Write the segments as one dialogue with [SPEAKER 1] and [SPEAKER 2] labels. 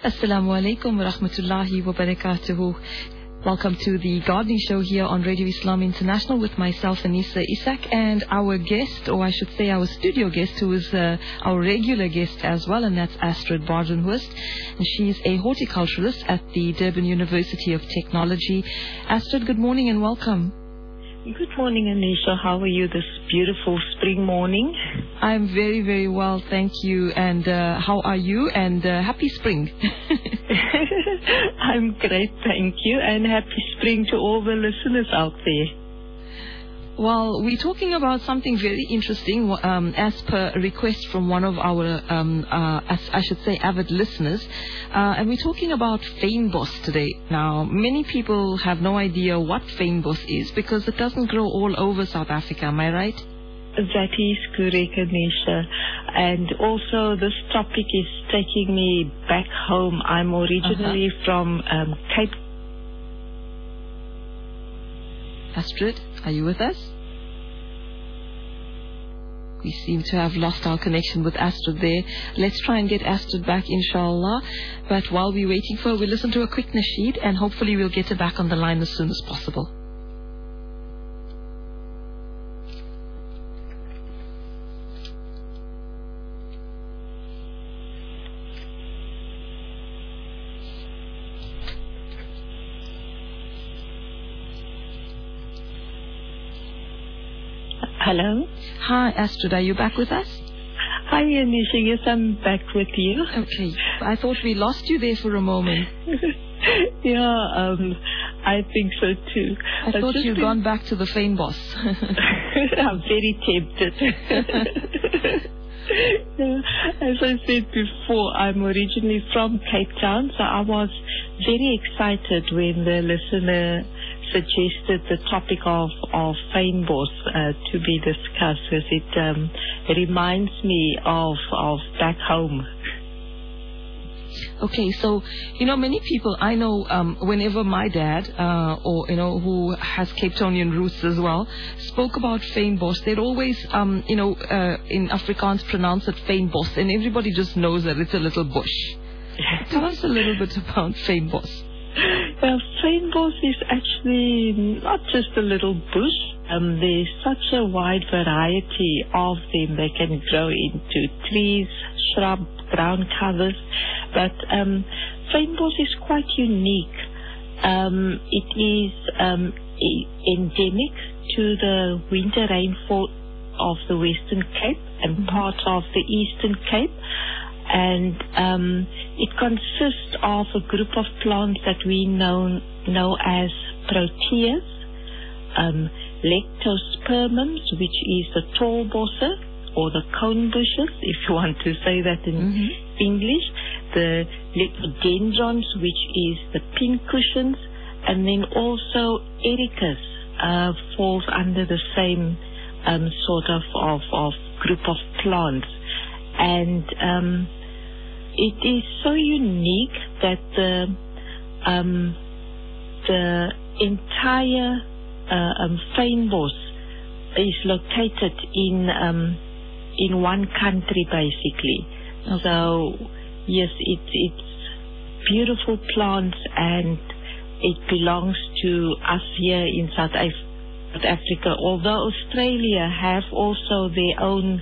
[SPEAKER 1] Assalamu alaikum wa rahmatullahi wa barakatuhu. Welcome to the Gardening Show here on Radio Islam International with myself, Anisa Isak, and our guest, or I should say our studio guest, who is our regular guest as well, and that's Astrid Baardenhorst. And she's a horticulturalist at the Durban University of Technology. Astrid, good morning and welcome.
[SPEAKER 2] Good morning, Anisha. How are you this beautiful spring morning?
[SPEAKER 1] I'm very, very well, thank you. And how are you? And happy spring.
[SPEAKER 2] I'm great, thank you. And happy spring to all the listeners out there.
[SPEAKER 1] Well, we're talking about something very interesting as per request from one of our, as I should say, avid listeners. And we're talking about fynbos today. Now, many people have no idea what fynbos is because it doesn't grow all over South Africa. Am I right?
[SPEAKER 2] That is correct, Anisha. And also this topic is taking me back home. I'm originally from Cape.
[SPEAKER 1] Astrid, are you with us? We seem to have lost our connection with Astrid there. Let's try and get Astrid back, inshallah. But while we're waiting for her, we'll listen to a quick nasheed and hopefully we'll get her back on the line as soon as possible.
[SPEAKER 2] Hello?
[SPEAKER 1] Hi, Astrid, are you back with us?
[SPEAKER 2] Hi, Anisha. Yes, I'm back with you.
[SPEAKER 1] Okay. I thought we lost you there for a moment.
[SPEAKER 2] Yeah, I think so too.
[SPEAKER 1] I thought you'd gone back to the fynbos.
[SPEAKER 2] I'm very tempted. As I said before, I'm originally from Cape Town, so I was very excited when the listener suggested the topic of fynbos to be discussed, as it reminds me of back home.
[SPEAKER 1] Okay, so, many people I know, whenever my dad, who has Cape Townian roots as well, spoke about fynbos, they'd always, in Afrikaans pronounce it fynbos, and everybody just knows that it's a little bush. Tell us a little bit about fynbos.
[SPEAKER 2] Fynbos is actually not just a little bush. There's such a wide variety of them. They can grow into trees, shrub, ground covers. But fynbos is quite unique. It is endemic to the winter rainfall of the Western Cape and parts of the Eastern Cape. And it consists of a group of plants that we know as proteas, lectospermums, which is the tall bosse or the cone bushes, if you want to say that in English, the lepidendrons, which is the pincushions, and then also ericas falls under the same sort of group of plants. And it is so unique that the entire fynbos is located in one country, basically. Okay. So yes, it's beautiful plants, and it belongs to us here in South Africa. Although Australia have also their own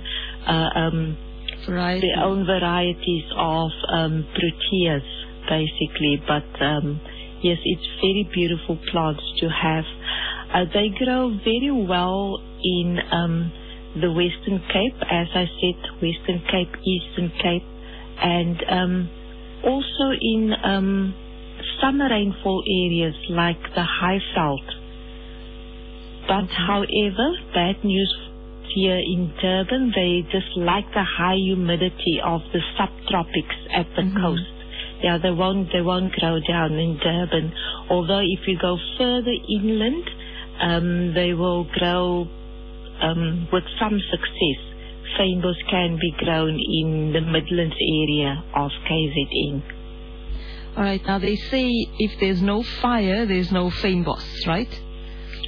[SPEAKER 2] varieties of proteas, basically, but yes, it's very beautiful plants to have. They grow very well in the Western Cape, as I said, Western Cape, Eastern Cape, and also in summer rainfall areas like the Highveld. But however, bad news here in Durban, they dislike the high humidity of the subtropics at the coast. Yeah, they won't grow down in Durban. Although if you go further inland, they will grow with some success. Fynbos can be grown in the Midlands area of KZN.
[SPEAKER 1] All right. Now they say if there's no fire, there's no fynbos, right?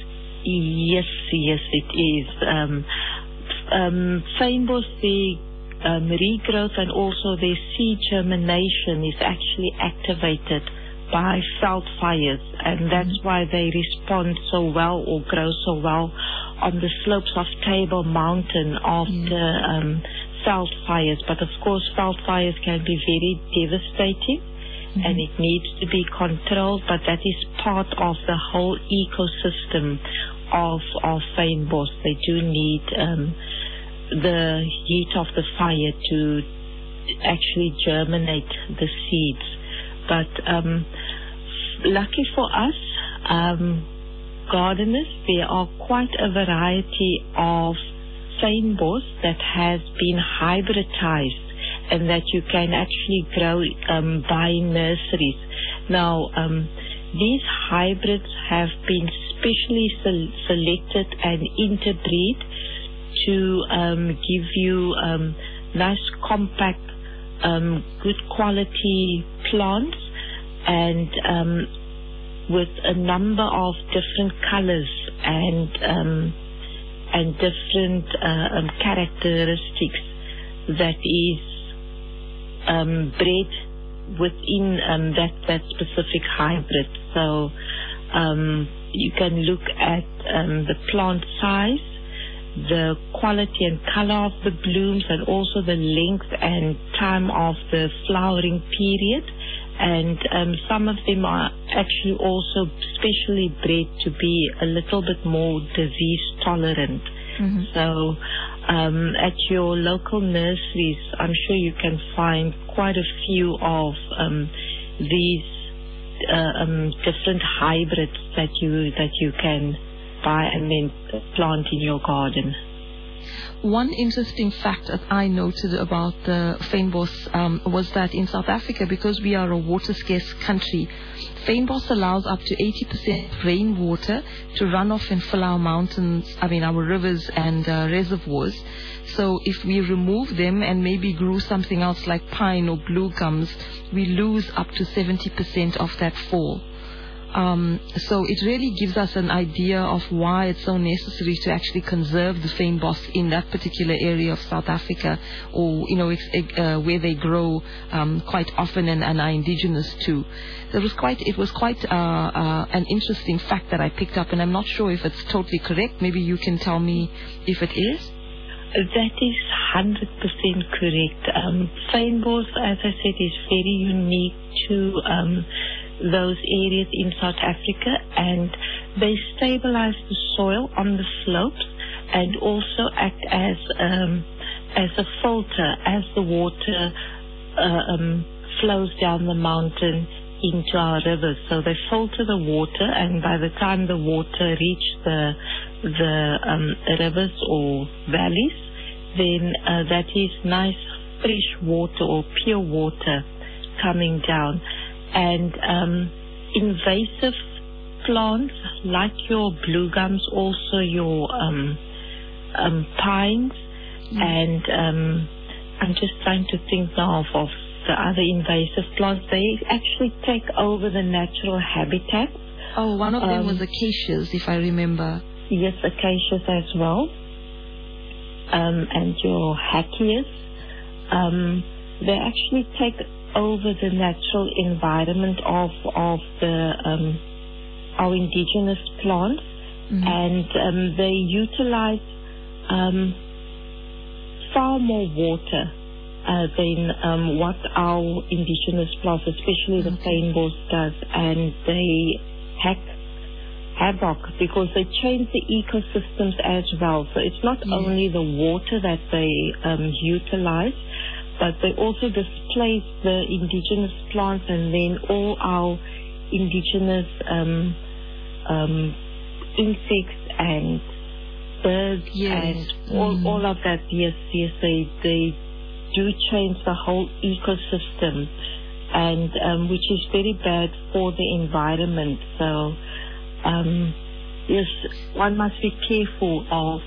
[SPEAKER 2] Yes, it is. Fynbos, they regrowth and also their seed germination is actually activated by veld fires, and that's why they respond so well or grow so well on the slopes of Table Mountain after veld fires. But of course, veld fires can be very devastating, and it needs to be controlled, but that is part of the whole ecosystem of fynbos. They do need the heat of the fire to actually germinate the seeds. But lucky for us, gardeners, there are quite a variety of fynbos that has been hybridized and that you can actually grow by nurseries. Now, these hybrids have been specially selected and interbred to give you nice, compact, good quality plants, and with a number of different colors and different characteristics that is bred within that specific hybrid. So you can look at the plant size, the quality and color of the blooms, and also the length and time of the flowering period. And some of them are actually also specially bred to be a little bit more disease tolerant. So at your local nurseries, I'm sure you can find quite a few of these different hybrids that you can buy and then plant in your garden.
[SPEAKER 1] One interesting fact that I noted about the fynbos was that in South Africa, because we are a water-scarce country, fynbos allows up to 80% rainwater to run off and fill our mountains, our rivers and reservoirs. So if we remove them and maybe grew something else like pine or blue gums, we lose up to 70% of that fall. So it really gives us an idea of why it's so necessary to actually conserve the fynbos in that particular area of South Africa, or where they grow quite often and are indigenous too. It was quite an interesting fact that I picked up, and I'm not sure if it's totally correct. Maybe you can tell me if it is.
[SPEAKER 2] That is 100% correct. Fynbos, as I said, is very unique to those areas in South Africa, and they stabilize the soil on the slopes and also act as a filter as the water flows down the mountain into our rivers. So they filter the water, and by the time the water reaches the rivers or valleys, then that is nice fresh water or pure water coming down. And invasive plants like your blue gums, also your pines, and I'm just trying to think now of the other invasive plants. They actually take over the natural habitat.
[SPEAKER 1] Oh, one of them was acacias, if I remember.
[SPEAKER 2] Yes, acacias as well. And your hackleas. They actually take over the natural environment of the our indigenous plants, and they utilize far more water than what our indigenous plants, especially the fynbos, does, and they havoc because they change the ecosystems as well. So it's not only the water that they utilize, but they also displace the indigenous plants, and then all our indigenous insects and birds and all of that. Yes, they do change the whole ecosystem, and which is very bad for the environment. So yes, one must be careful of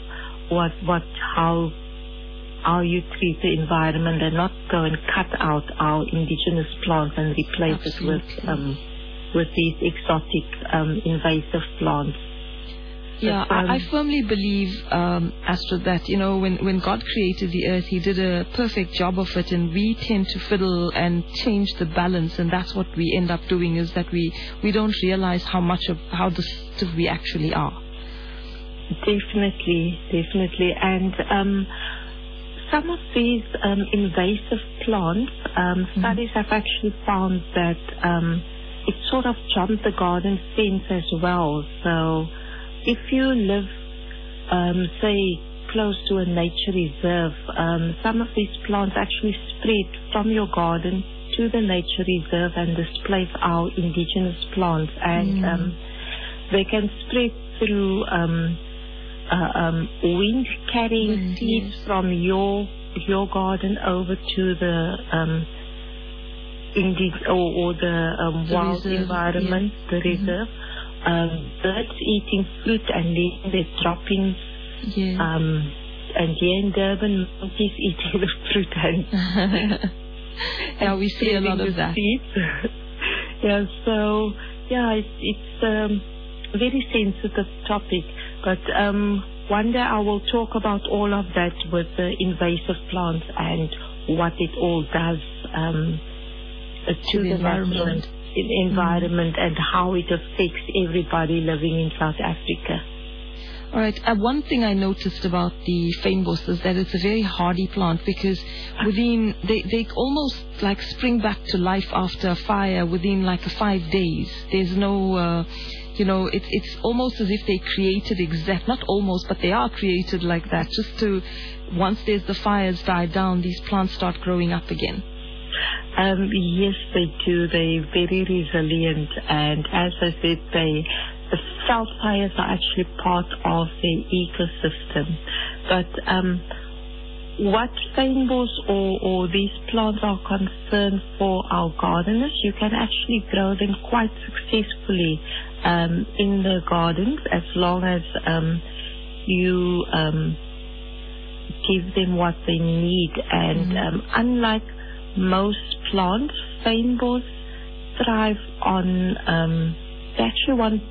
[SPEAKER 2] how you treat the environment, and not go and cut out our indigenous plants and replace it with these exotic invasive plants.
[SPEAKER 1] Yeah, I firmly believe, Astrid, that, when God created the earth, He did a perfect job of it, and we tend to fiddle and change the balance, and that's what we end up doing, is that we don't realize how disruptive we actually are.
[SPEAKER 2] Definitely. And some of these invasive plants, studies have actually found that it sort of jumped the garden fence as well. So if you live, say, close to a nature reserve, some of these plants actually spread from your garden to the nature reserve and displace our indigenous plants. And they can spread through wind carrying seeds from your garden over to the wild reserve, environment, the reserve. Birds eating fruit and leaving their droppings. And here in Durban, monkeys eating the fruit and
[SPEAKER 1] yeah, we see a lot of that.
[SPEAKER 2] It's a very sensitive topic, but one day I will talk about all of that with the invasive plants and what it all does to the environment and how it affects everybody living in South Africa.
[SPEAKER 1] All right. One thing I noticed about the fynbos is that it's a very hardy plant, because they almost like spring back to life after a fire within like 5 days. There's no, it's almost as if they created not almost, but they are created like that. Just to, once there's the fires died down, these plants start growing up again.
[SPEAKER 2] Yes, they do. They're very resilient, and as I said, the veld fires are actually part of the ecosystem. But what fynbos or these plants are concerned for our gardeners, you can actually grow them quite successfully in the gardens, as long as you give them what they need. And unlike most plants, fynbos thrive on they actually want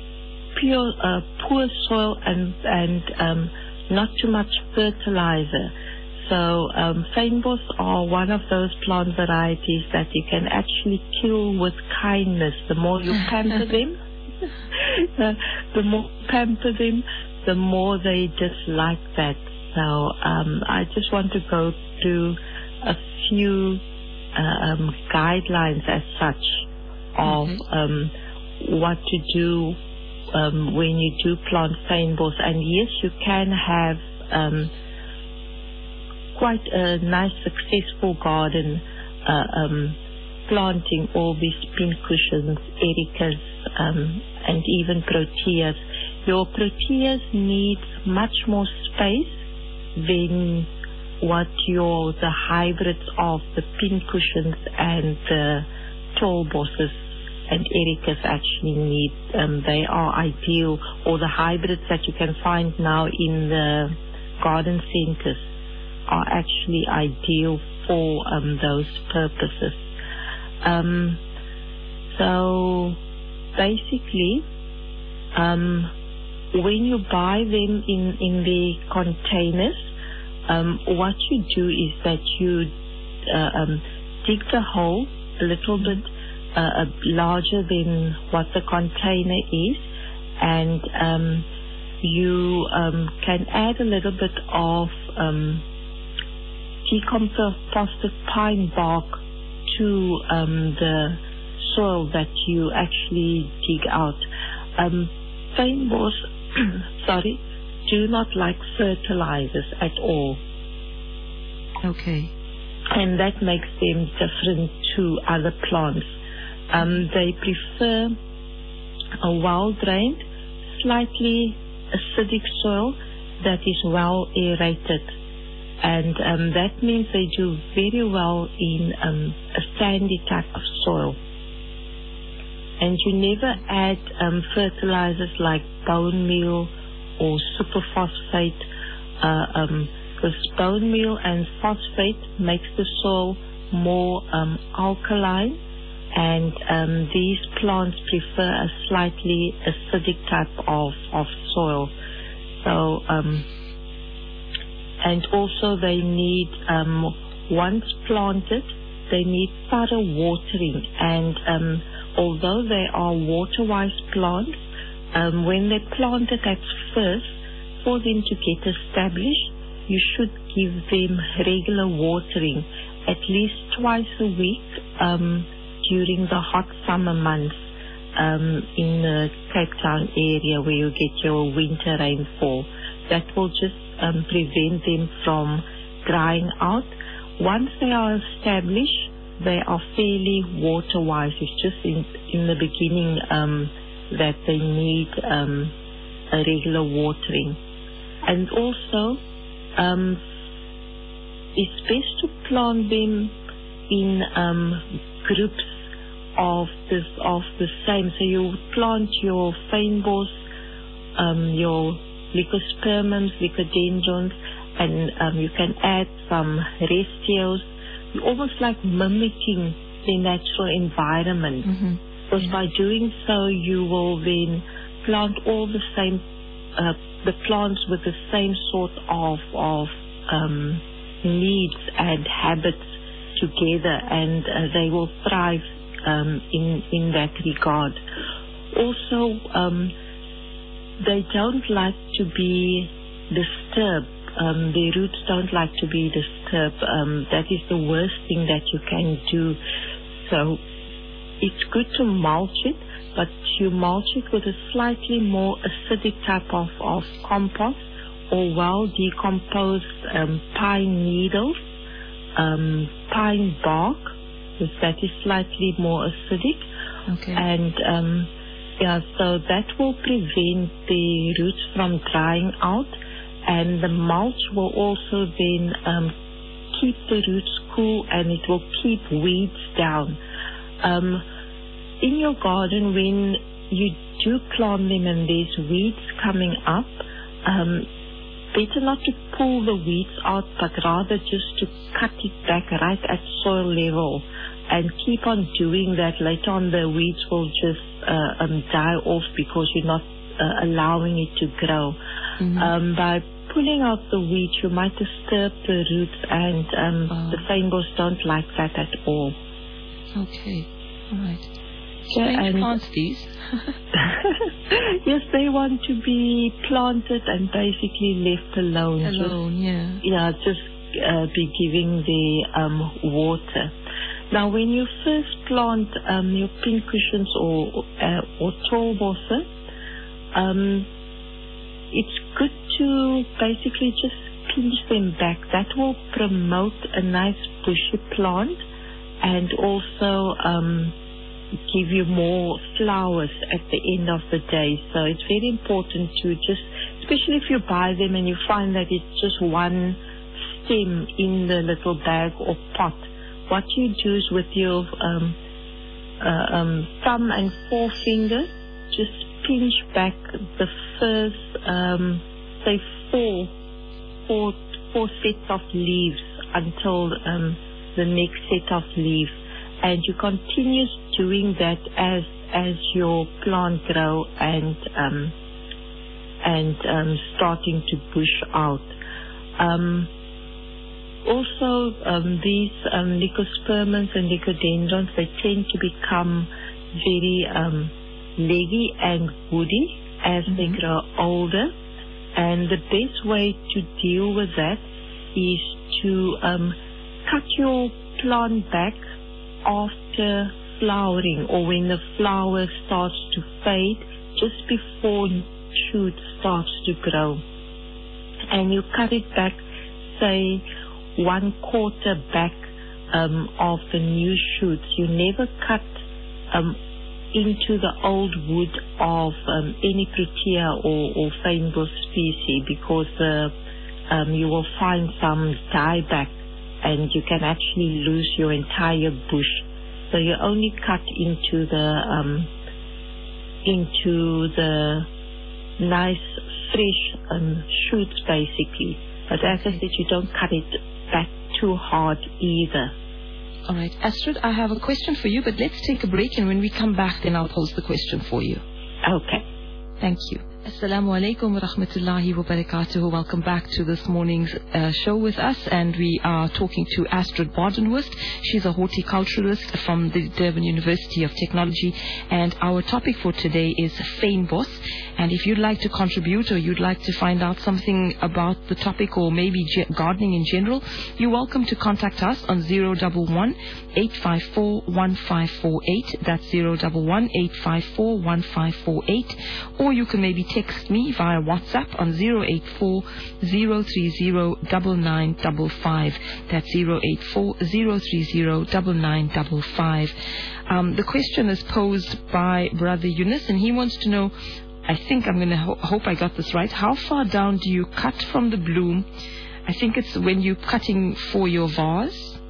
[SPEAKER 2] poor soil and not too much fertilizer. So fynbos are one of those plant varieties that you can actually kill with kindness. The more you pamper them, the more they dislike that. So I just want to go through a few guidelines as such of what to do when you do plant fynbos. And yes, you can have quite a nice successful garden planting all these pincushions, ericas, and even proteas. Your proteas need much more space than what the hybrids of the pincushions and the tall bosses and ericas actually need. They are ideal, or the hybrids that you can find now in the garden centers are actually ideal for those purposes. So basically, when you buy them in the containers, what you do is that you dig the hole a little bit larger than what the container is, and you can add a little bit of decomposted pine bark to the soil that you actually dig out. Fynbos, do not like fertilizers at all.
[SPEAKER 1] Okay.
[SPEAKER 2] And that makes them different to other plants. They prefer a well-drained, slightly acidic soil that is well aerated. And that means they do very well in a sandy type of soil. And you never add fertilizers like bone meal or superphosphate, because bone meal and phosphate makes the soil more alkaline, and these plants prefer a slightly acidic type of soil. So, and also they need, once planted, they need thorough watering. And although they are water-wise plants, when they're planted at first, for them to get established, you should give them regular watering, at least twice a week during the hot summer months in the Cape Town area where you get your winter rainfall. That will just prevent them from drying out. Once they are established, they are fairly water-wise. It's just in the beginning that they need a regular watering. And also, it's best to plant them in groups of the same. So you plant your fynbos, your Leucospermums, Leucodendrons, and you can add some restios. You're almost like mimicking the natural environment.
[SPEAKER 1] Mm-hmm.
[SPEAKER 2] Because by doing so, you will then plant all the same, the plants with the same sort of needs and habits together, and they will thrive in that regard. Also, they don't like to be disturbed. Their roots don't like to be disturbed. That is the worst thing that you can do. So it's good to mulch it, but you mulch it with a slightly more acidic type of compost, or well decomposed pine needles, pine bark, because that is slightly more acidic.
[SPEAKER 1] Okay.
[SPEAKER 2] And so that will prevent the roots from drying out, and the mulch will also then keep the roots cool, and it will keep weeds down. In your garden, when you do plant them and there's weeds coming up, better not to pull the weeds out, but rather just to cut it back right at soil level, and keep on doing that. Later on, the weeds will just die off because you're not allowing it to grow.
[SPEAKER 1] Mm-hmm.
[SPEAKER 2] By pulling out the weeds, you might disturb the roots, and the fynbos don't like that at all.
[SPEAKER 1] Okay, all right. Strange plants, these.
[SPEAKER 2] Yes, they want to be planted and basically left alone.
[SPEAKER 1] Yeah.
[SPEAKER 2] Just be giving the water. Now, when you first plant your pincushions or tallbosse, it's good to basically just pinch them back. That will promote a nice bushy plant, and also give you more flowers at the end of the day. So it's very important to just, especially if you buy them and you find that it's just one stem in the little bag or pot, what you do is with your thumb and forefinger, just pinch back the first, say four sets of leaves until the next set of leaves, and you continue doing that as your plant grow and starting to bush out. Also, these Leucospermums and Leucodendrons, they tend to become very leggy and woody as they grow older, and the best way to deal with that is to cut your plant back after flowering, or when the flower starts to fade, just before shoot starts to grow. And you cut it back, say, 1/4 back of the new shoots. You never cut into the old wood of any Protea or fynbos species, because you will find some dieback, and you can actually lose your entire bush. So you only cut into the nice fresh shoots basically. But as I said, you don't cut it back too hard either.
[SPEAKER 1] All right. Astrid, I have a question for you, but let's take a break, and when we come back, then I'll pose the question for you.
[SPEAKER 2] Okay.
[SPEAKER 1] Thank you. Assalamu alaikum wa rahmatullahi wa barakatuhu. Welcome back to this morning's show with us, and we are talking to Astrid Badenhorst. She's a horticulturalist from the Durban University of Technology, and our topic for today is fynbos. And if you'd like to contribute, or you'd like to find out something about the topic, or maybe gardening in general, you're welcome to contact us on 011-854-1548. That's 011-854-1548. Or you can maybe text me via WhatsApp on 084-030-9955. That's 084-030-9955. The question is posed by Brother Yunus, and he wants to know, I think I'm going to hope I got this right. How far down do you cut from the bloom? I think it's when you're cutting for your vase.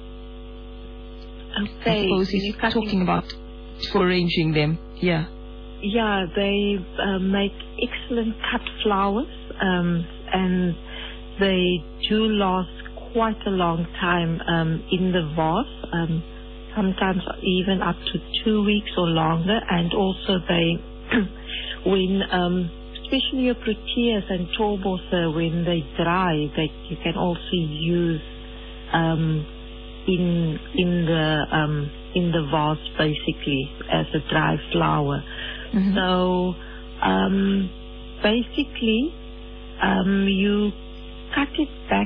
[SPEAKER 2] Okay.
[SPEAKER 1] I suppose he's talking about for arranging them. Yeah.
[SPEAKER 2] Yeah, they make excellent cut flowers, and they do last quite a long time in the vase, sometimes even up to 2 weeks or longer. And also they, when especially your proteas and tallbosser, when they dry, you can also use in the vase basically as a dry flower. Mm-hmm. So basically, you cut it back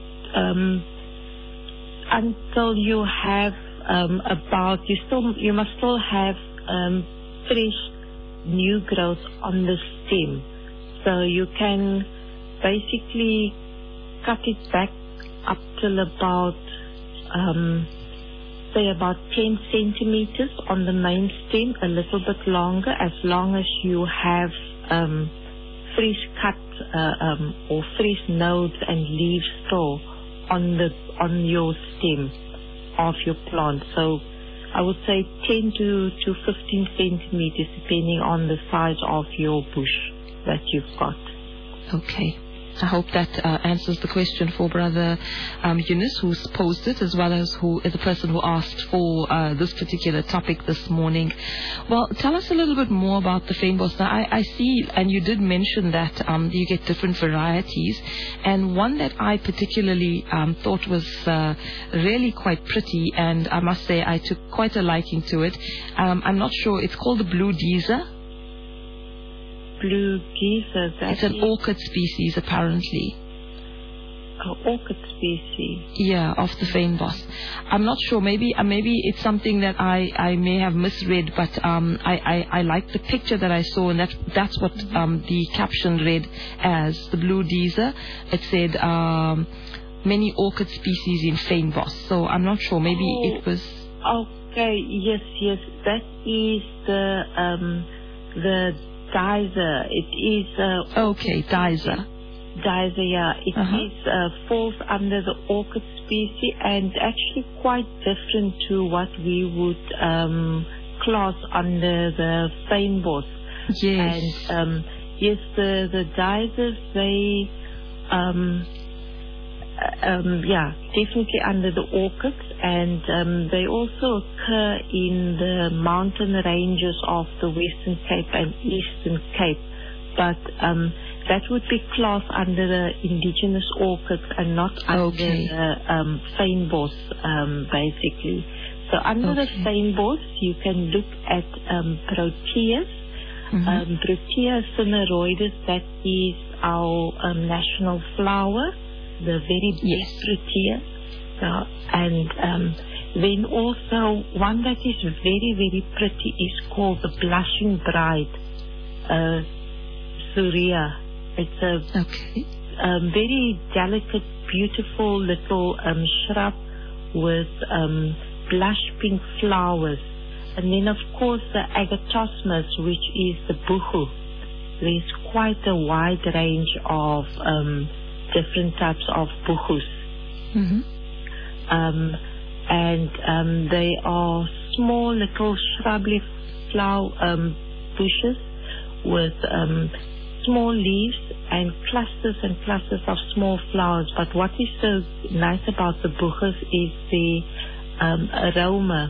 [SPEAKER 2] until you have you must still have fresh new growth on the stem. So you can basically cut it back up till about say about 10 centimeters on the main stem, a little bit longer, as long as you have fresh cut or fresh nodes and leaves still on your stem of your plant. So I would say 10 to 15 centimeters, depending on the size of your bush that you've got.
[SPEAKER 1] Okay. I hope that answers the question for Brother Yunus, who's posed it, as well as who is the person who asked for this particular topic this morning. Well, tell us a little bit more about the fynbos. Now, I see, and you did mention that you get different varieties, and one that I particularly thought was really quite pretty, and I must say I took quite a liking to it. I'm not sure, it's called the Blue Giza.
[SPEAKER 2] Blue Giza.
[SPEAKER 1] It's an orchid species, apparently.
[SPEAKER 2] Orchid species.
[SPEAKER 1] Yeah, of the fynbos. I'm not sure. Maybe it's something that I may have misread, but I like the picture that I saw, and that's what the caption read as, the Blue Giza. It said many orchid species in fynbos. So I'm not sure. Maybe it was.
[SPEAKER 2] Okay. Yes. That is the Diza. It is
[SPEAKER 1] okay, Diza.
[SPEAKER 2] Diza, yeah. It falls under the orchid species, and actually quite different to what we would class under the fynbos.
[SPEAKER 1] Yes.
[SPEAKER 2] And yes, the Dizas, they definitely under the orchids, and they also occur in the mountain ranges of the Western Cape and Eastern Cape, but that would be classed under the indigenous orchids and not under the fynbos, basically. So under the fynbos, you can look at proteas. Protea cineroides, that is our national flower, the very big protea. And then also one that is very, very pretty is called the blushing bride, Surya. It's a very delicate, beautiful little shrub with blush pink flowers. And then, of course, the agathosmus, which is the buchu. There's quite a wide range of different types of buchus. And they are small little shrubby flower bushes with small leaves and clusters of small flowers. But what is so nice about the buchus is aroma.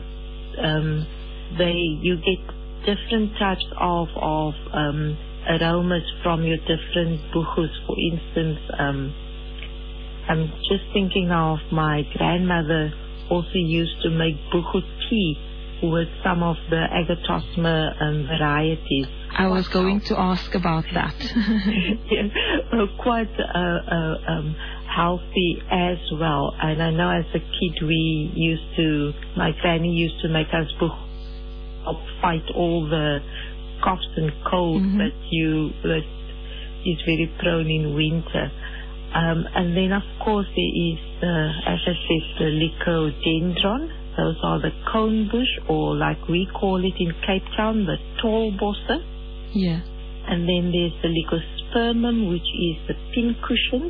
[SPEAKER 2] You get different types of aromas from your different buchus. For instance, I'm just thinking of my grandmother also used to make buchu tea with some of the agathosma varieties.
[SPEAKER 1] I was going to ask about that.
[SPEAKER 2] Yeah, quite healthy as well. And I know as a kid my granny used to make us help fight all the coughs and colds that is very prone in winter. And then of course there is, as I said, the lycodendron. Those are the cone bush, or like we call it in Cape Town, the tall bosse.
[SPEAKER 1] Yeah.
[SPEAKER 2] And then there's the Leucospermum, which is the pincushion.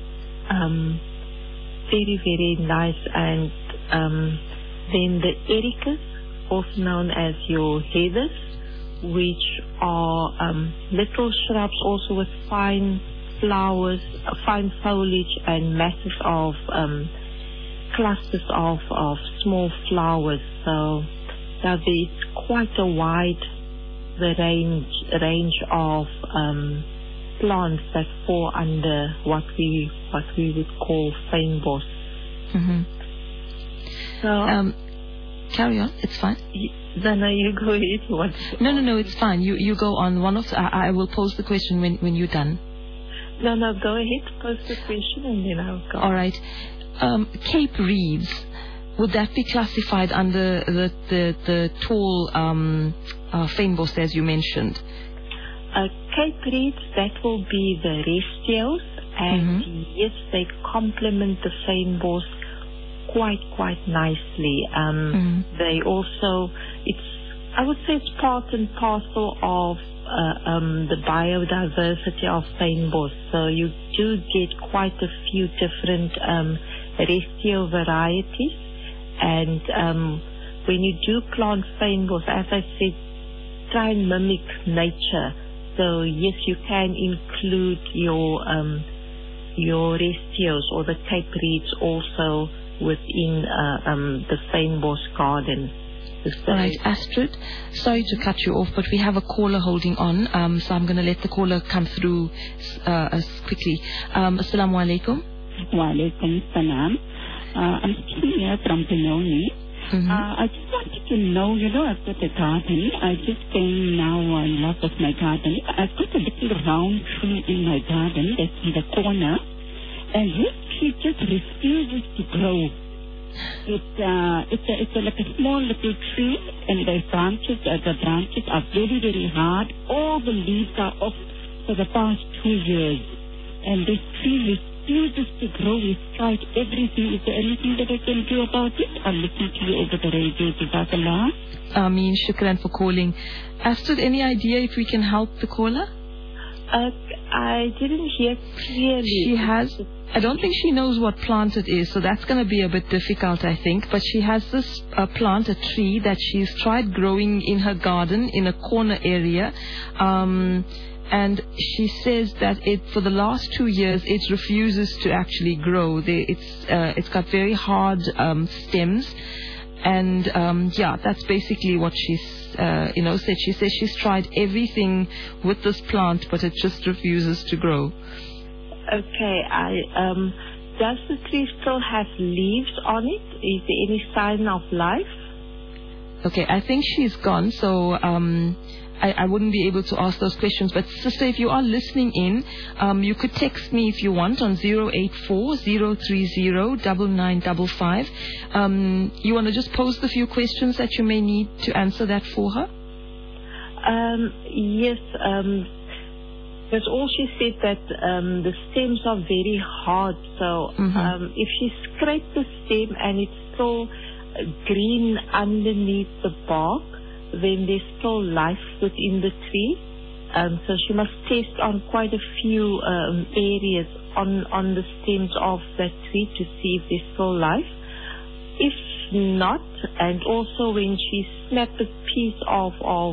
[SPEAKER 2] Very, very nice. And then the Ericus, also known as your heathers, which are little shrubs also with fine flowers, fine foliage, and masses of clusters of small flowers. So now there's quite a wide range of plants that fall under what we would call fynbos. So
[SPEAKER 1] carry on, it's fine.
[SPEAKER 2] No, you go ahead.
[SPEAKER 1] No, it's fine. You go on. I will pose the question when you're done.
[SPEAKER 2] No, go ahead, pose the question and then I'll go.
[SPEAKER 1] All right. Cape reeds, would that be classified under the tall fynbos as you mentioned?
[SPEAKER 2] Cape reeds, that will be the restios, and yes, they complement the fynbos quite nicely. They also, I would say it's part and parcel of the biodiversity of fynbos. So you do get quite a few different restio varieties, and when you do plant fynbos, as I said, try and mimic nature. So yes, you can include your restios or the Cape reeds also within the fynbos garden.
[SPEAKER 1] Right, Astrid, sorry to cut you off, but we have a caller holding on, so I'm going to let the caller come through quickly. Assalamu alaikum.
[SPEAKER 3] Wa alaikum salam. I'm speaking here from Benoni. I just wanted to know, I've got a garden. I just came now on lot of my garden. I've got a little round tree in my garden that's in the corner, and this tree just refuses to grow. It's like a small little tree, and the branches are very, very hard. All the leaves are off for the past 2 years, and this tree refuses to grow. We've tried everything. Is there anything that I can do about it? I'll listen to you over the radio. Jazakallah.
[SPEAKER 1] Ameen, shukran for calling. Astrid, any idea if we can help the caller?
[SPEAKER 2] I didn't hear clearly.
[SPEAKER 1] I don't think she knows what plant it is, so that's going to be a bit difficult, I think. But she has this plant, a tree, that she's tried growing in her garden in a corner area. And she says that for the last 2 years, it refuses to actually grow. It's got very hard stems. And that's basically what she's said. She says she's tried everything with this plant, but it just refuses to grow.
[SPEAKER 2] Okay, does the tree still have leaves on it? Is there any sign of life?
[SPEAKER 1] Okay, I think she's gone, so I wouldn't be able to ask those questions. But sister, if you are listening in, you could text me if you want on 084-030-9955. You want to just pose the few questions that you may need to answer that for her?
[SPEAKER 2] Yes. That's all she said, that the stems are very hard. So if she scrapes the stem and it's still green underneath the bark, then there's still life within the tree. So she must test on quite a few areas on the stems of that tree to see if there's still life. If not, and also when she snaps a piece of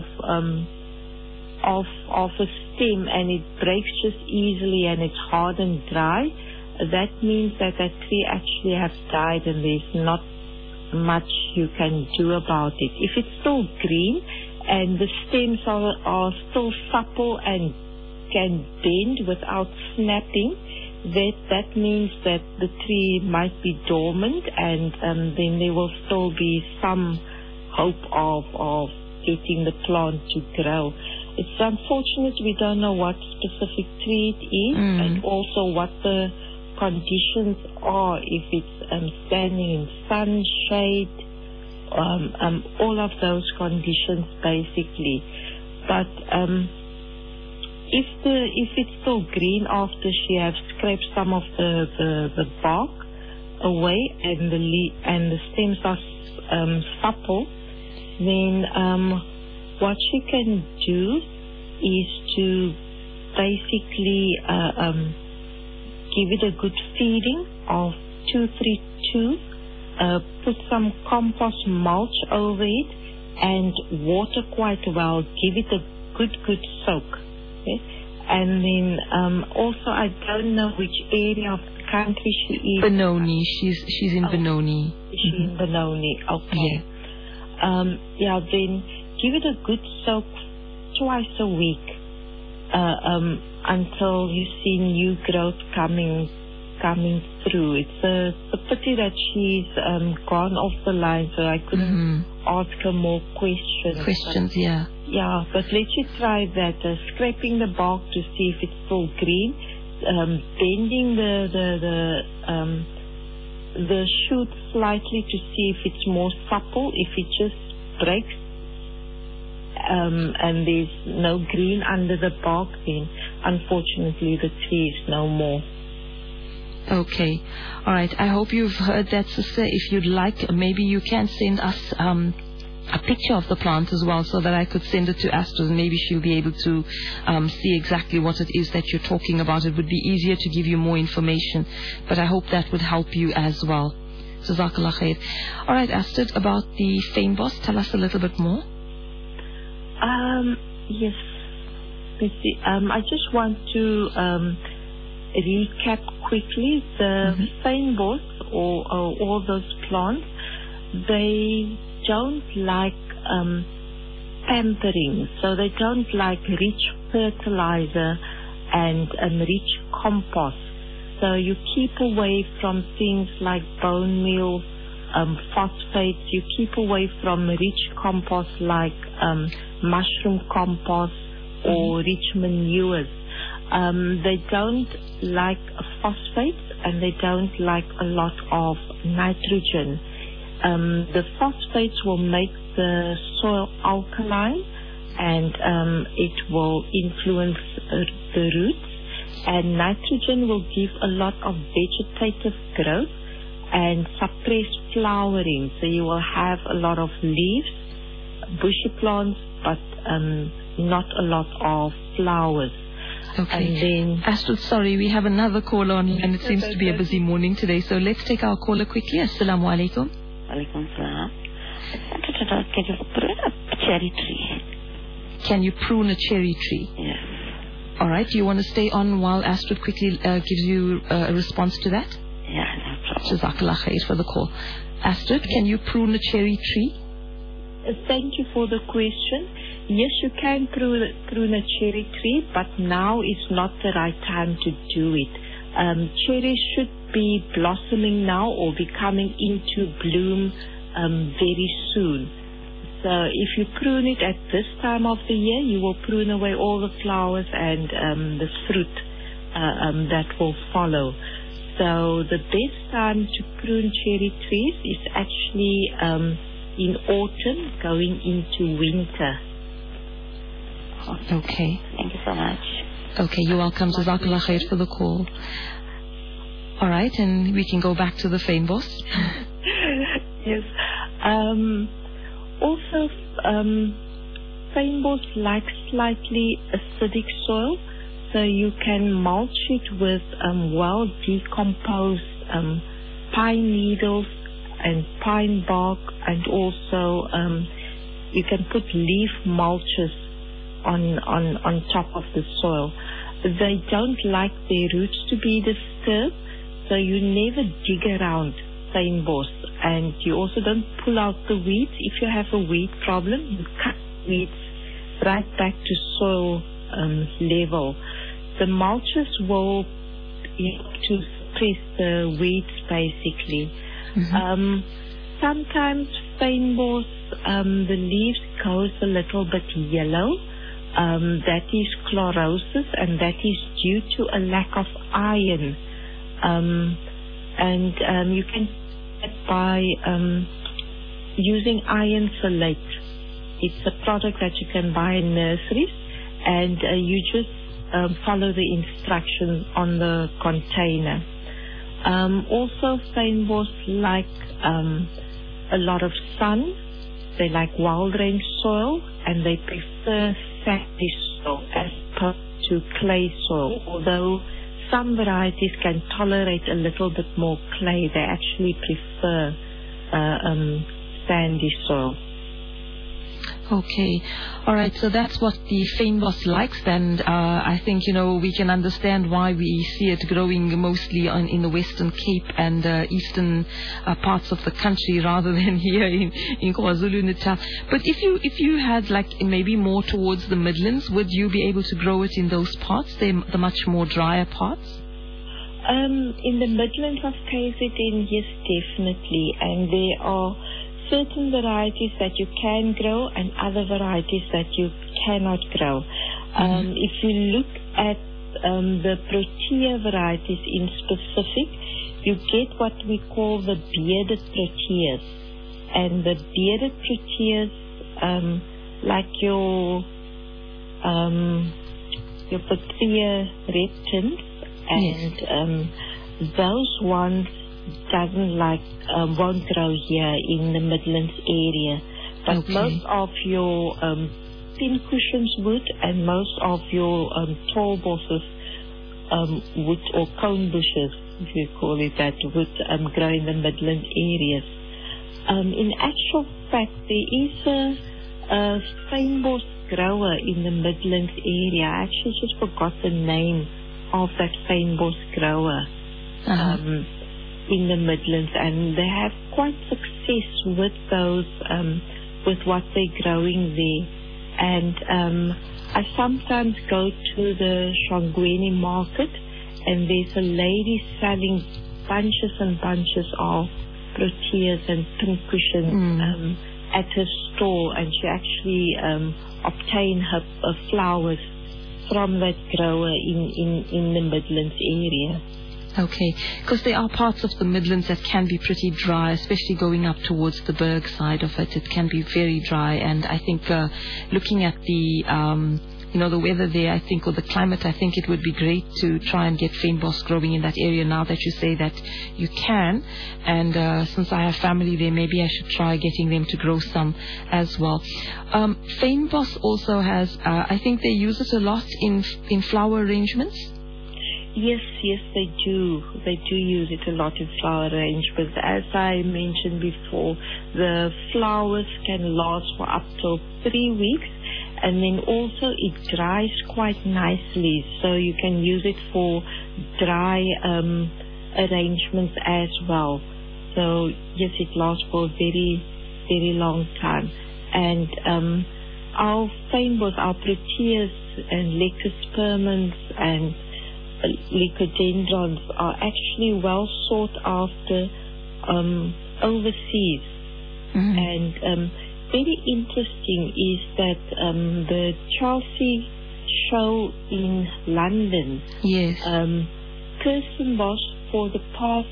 [SPEAKER 2] a stem and it breaks just easily and it's hard and dry, that means that tree actually has died and there's not much you can do about it. If it's still green and the stems are still supple and can bend without snapping, that means that the tree might be dormant, and then there will still be some hope of getting the plant to grow. It's unfortunate we don't know what specific tree it is, and also what the conditions are, if it's standing in sun, shade, all of those conditions basically. But if it's still green after she has scraped some of the bark away and the stems are supple, then what she can do is to basically give it a good feeding of 2-3-2, put some compost mulch over it and water quite well, give it a good soak. Okay? And then also, I don't know which area of the country she is.
[SPEAKER 1] Benoni. She's in Benoni.
[SPEAKER 2] She's in Benoni. Okay. Yeah. Then give it a good soak twice a week until you see new growth coming through. It's a pity that she's gone off the line, so I couldn't ask her more questions.
[SPEAKER 1] Yeah.
[SPEAKER 2] Yeah, but let you try that. Scraping the bark to see if it's still green, bending the shoot slightly to see if it's more supple. If it just breaks and there's no green under the bark, then unfortunately the tree is no more.
[SPEAKER 1] Okay. All right. I hope you've heard that, sister. If you'd like, maybe you can send us a picture of the plant as well, so that I could send it to Astrid, and maybe she'll be able to see exactly what it is that you're talking about. It would be easier to give you more information, but I hope that would help you as well. Jazakallah khair. All right, Astrid, about the fynbos, tell us a little bit more.
[SPEAKER 2] Yes. Let's see. I just want to recap quickly. The fynbos, or all those plants, they don't like pampering, so they don't like rich fertilizer and rich compost. So you keep away from things like bone meal, phosphates. You keep away from rich compost like mushroom compost or rich manures. They don't like phosphates, and they don't like a lot of nitrogen. The phosphates will make the soil alkaline, and it will influence the roots. And nitrogen will give a lot of vegetative growth and suppress flowering. So you will have a lot of leaves, bushy plants, but not a lot of flowers.
[SPEAKER 1] Okay.
[SPEAKER 2] And then,
[SPEAKER 1] Astrid, sorry, we have another caller on, and it seems to be a busy morning today. So let's take our caller quickly. Assalamu alaikum.
[SPEAKER 4] Alaikum salam. Can you prune a cherry tree?
[SPEAKER 1] Can you prune a cherry tree?
[SPEAKER 4] Yes.
[SPEAKER 1] All right. Do you want to stay on while Astrid quickly gives you a response to that?
[SPEAKER 4] Yeah, no problem.
[SPEAKER 1] Jazakallah khair for the call. Astrid, can you prune a cherry tree?
[SPEAKER 2] thank you for the question. Yes, you can prune a cherry tree, but now is not the right time to do it. Cherries should be blossoming now or be coming into bloom very soon. So if you prune it at this time of the year, you will prune away all the flowers and the fruit that will follow. So the best time to prune cherry trees is actually in autumn going into winter.
[SPEAKER 1] Okay.
[SPEAKER 4] Thank you so much.
[SPEAKER 1] Okay, you're welcome. Jazakallah khair for the call. All right, and we can go back to the fynbos.
[SPEAKER 2] Yes. Also, fynbos like slightly acidic soil, so you can mulch it with well decomposed pine needles and pine bark, and also you can put leaf mulches on top of the soil. They don't like their roots to be disturbed, so you never dig around fynbos, and you also don't pull out the weeds. If you have a weed problem, you cut weeds right back to soil level. The mulches will help to suppress the weeds, basically. Sometimes fynbos, the leaves goes a little bit yellow. That is chlorosis, and that is due to a lack of iron. And you can get by using iron folate. It's a product that you can buy in nurseries, and you just follow the instructions on the container. Also, fynbos like a lot of sun. They like wild range soil, and they prefer sandy soil as opposed to clay soil. Although some varieties can tolerate a little bit more clay, they actually prefer sandy soil.
[SPEAKER 1] Okay. All right. So that's what the fynbos likes, and I think, we can understand why we see it growing mostly in the Western Cape and eastern parts of the country rather than here in KwaZulu-Natal. But if you had maybe more towards the Midlands, would you be able to grow it in those parts, the much more drier parts?
[SPEAKER 2] In the Midlands of KZN, yes, definitely. And there are certain varieties that you can grow and other varieties that you cannot grow. If you look at the Protea varieties in specific, you get what we call the bearded Proteas. And the bearded Proteas, like your Protea reptans, and those ones won't grow here in the Midlands area. But most of your pincushions would, and most of your tall bosses wood or cone bushes, if you call it that, would grow in the Midland areas. In actual fact, there is a fynbos grower in the Midlands area. I actually just forgot the name of that fynbos grower. In the Midlands, and they have quite success with those, with what they're growing there. And I sometimes go to the Shongweni market, and there's a lady selling bunches and bunches of Proteas and pincushions at her store, and she actually obtained her flowers from that grower in the Midlands area.
[SPEAKER 1] Okay, because there are parts of the Midlands that can be pretty dry, especially going up towards the Berg side of it. It can be very dry, and I think looking at the the weather there, I think, or the climate, I think it would be great to try and get fynbos growing in that area now that you say that you can. And since I have family there, maybe I should try getting them to grow some as well. Fynbos also has, I think they use it a lot in flower arrangements.
[SPEAKER 2] Yes, they do. They do use it a lot in flower arrangements. As I mentioned before, the flowers can last for up to 3 weeks, and then also it dries quite nicely, so you can use it for dry arrangements as well. So yes, it lasts for a very, very long time. And our fynbos, our Proteas and Lectospermans and Lecodendrons are actually well sought after overseas. And very interesting is that the Chelsea show in London, Kirsten Bosch, for the past,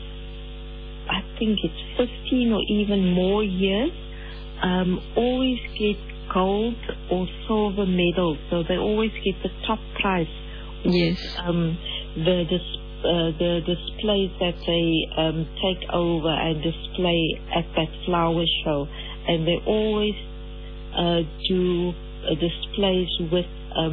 [SPEAKER 2] I think it's 15 or even more years, always get gold or silver medals. So they always get the top prize.
[SPEAKER 1] Yes.
[SPEAKER 2] The displays that they take over and display at that flower show, and they always do displays with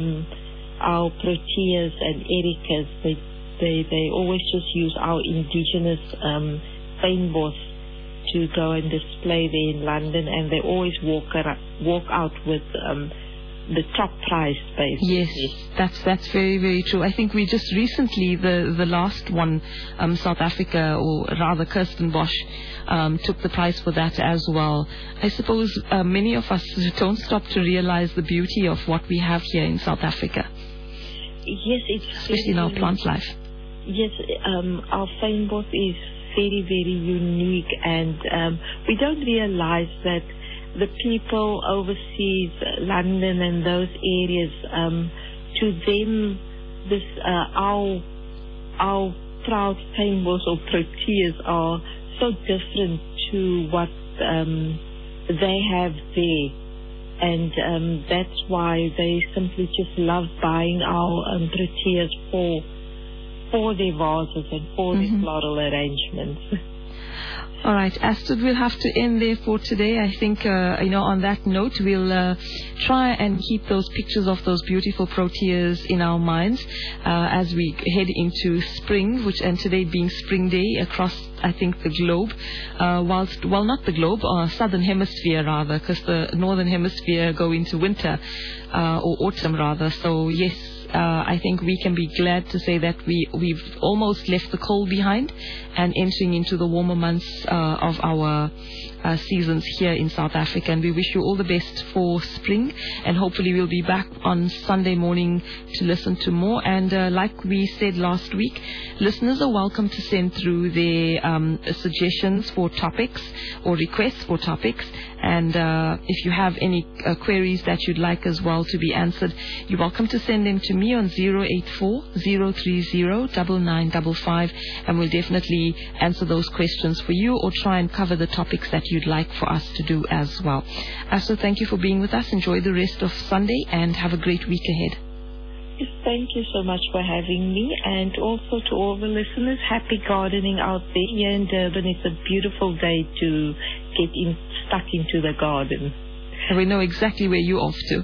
[SPEAKER 2] our Proteas and Ericas. They always just use our indigenous fynbos to go and display there in London, and they always walk out with the top price, basically.
[SPEAKER 1] Yes, that's very, very true. I think we just recently, the last one, South Africa, or rather Kirstenbosch, took the prize for that as well. I suppose many of us don't stop to realize the beauty of what we have here in South Africa.
[SPEAKER 2] Yes, it's
[SPEAKER 1] especially in our plant life.
[SPEAKER 2] Yes, our fynbos is very, very unique, and we don't realize that the people overseas, London and those areas, to them, this our proud fynbos or proteas are so different to what they have there. And that's why they simply just love buying our proteas for their vases and for their floral arrangements.
[SPEAKER 1] All right, Astrid, we'll have to end there for today. I think, on that note, we'll try and keep those pictures of those beautiful proteas in our minds as we head into spring, and today being Spring Day across, I think, the globe. Not the globe, southern hemisphere rather, because the northern hemisphere go into winter, or autumn rather. So, yes. I think we can be glad to say that we've almost left the cold behind and entering into the warmer months of our seasons here in South Africa. And we wish you all the best for spring. And hopefully we'll be back on Sunday morning to listen to more. And like we said last week, listeners are welcome to send through their suggestions for topics or requests for topics. And if you have any queries that you'd like as well to be answered, you're welcome to send them to me on 084-030-9955, and we'll definitely answer those questions for you or try and cover the topics that you'd like for us to do as well. So thank you for being with us. Enjoy the rest of Sunday and have a great week ahead.
[SPEAKER 2] Yes, thank you so much for having me, and also to all the listeners, happy gardening out there. Here in Durban, it's a beautiful day to get stuck into the garden.
[SPEAKER 1] And we know exactly where you're off to.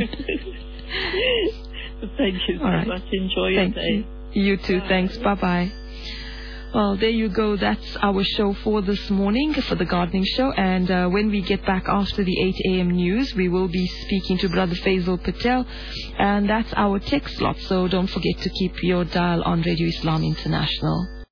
[SPEAKER 2] Thank you so much. Enjoy your day.
[SPEAKER 1] You too.
[SPEAKER 2] Bye.
[SPEAKER 1] Thanks. Bye-bye. Well, there you go. That's our show for this morning, for the gardening show. And when we get back after the 8 a.m. news, we will be speaking to Brother Faisal Patel. And that's our text slot. So don't forget to keep your dial on Radio Islam International.